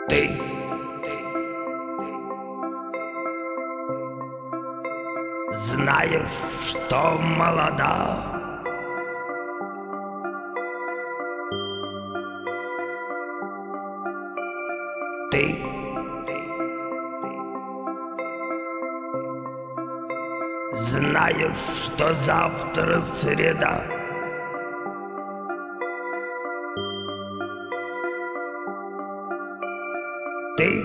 Ты знаешь, что молода. Ты знаешь, что завтра среда. Ты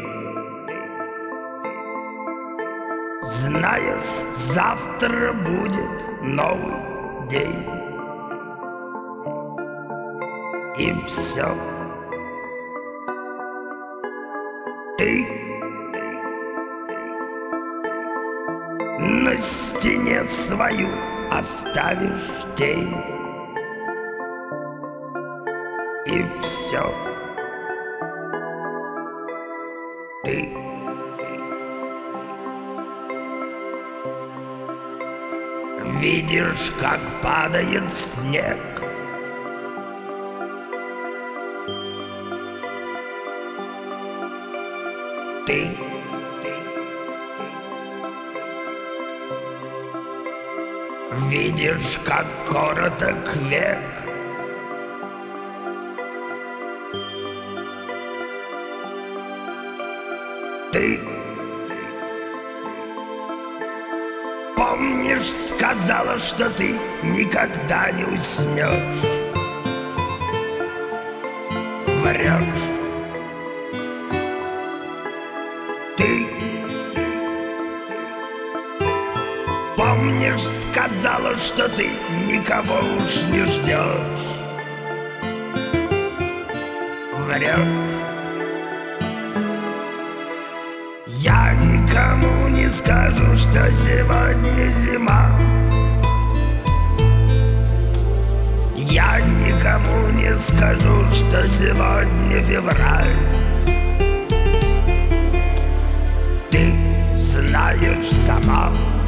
знаешь, завтра будет новый день. И все. Ты на стене свою оставишь тень. И все. Ты видишь, как падает снег. Ты видишь, как короток век. Ты помнишь, сказала, что ты никогда не уснешь. Врешь. Ты помнишь, сказала, что ты никого уж не ждешь. Врешь. Я никому не скажу, что сегодня зима. Я никому не скажу, что сегодня февраль. Ты знаешь сама,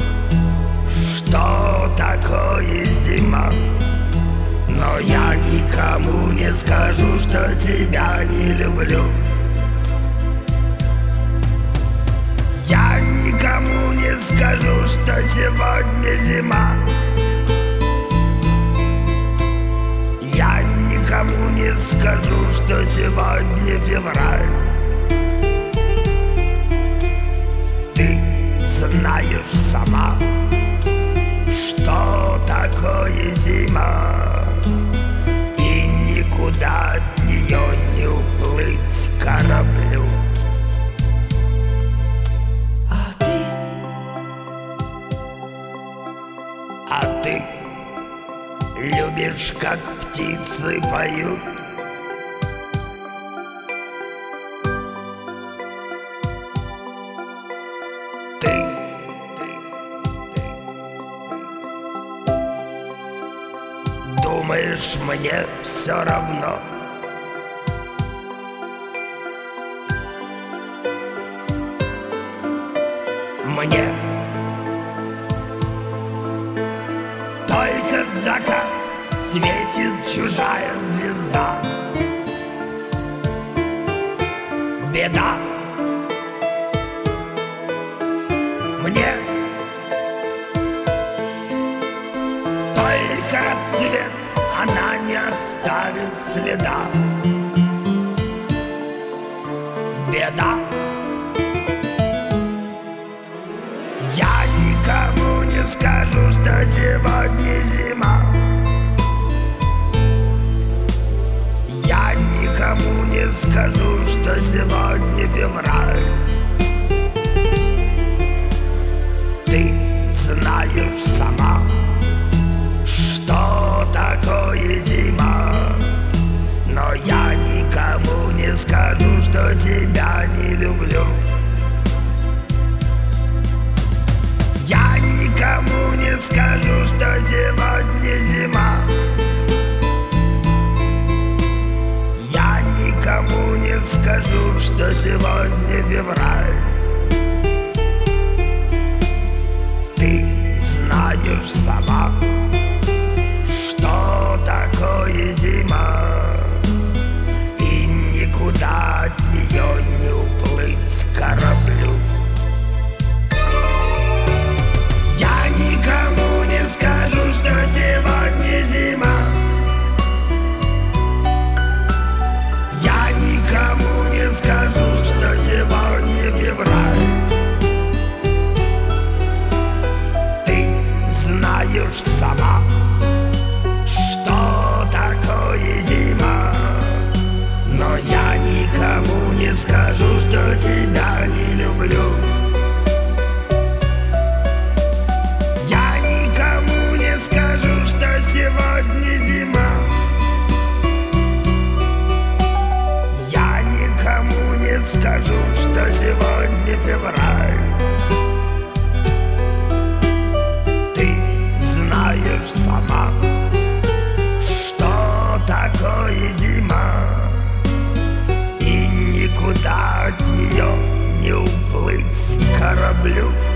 что такое зима. Но я никому не скажу, что тебя не люблю. Я никому не скажу, что сегодня зима. Я никому не скажу, что сегодня февраль. Ты знаешь сама, что такое зима. И никуда от нее не уплыть кораблю. А ты любишь, как птицы поют. Ты думаешь, мне все равно. Мне только закат светит чужая звезда. Беда. Мне только рассвет, она не оставит следа. Беда. Я никому не скажу, что сегодня зима. Я никому не скажу, что сегодня февраль. Ты знаешь сама, что такое зима. Но я никому не скажу, что тебя не люблю. Я никому не скажу, что сегодня зима. Я никому не скажу, что сегодня февраль. Ты знаешь сама, что такое зима. И никуда от нее не скажу, что сегодня февраль. Ты знаешь сама, что такое зима, и никуда от нее не уплыть кораблю.